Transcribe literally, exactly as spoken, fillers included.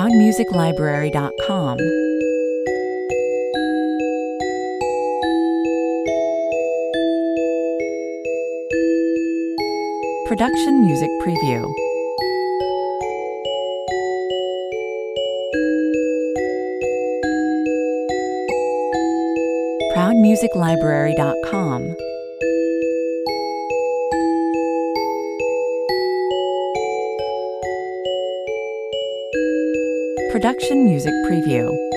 proud music library dot com. Production Music Preview. proud music library dot com. Production Music Preview.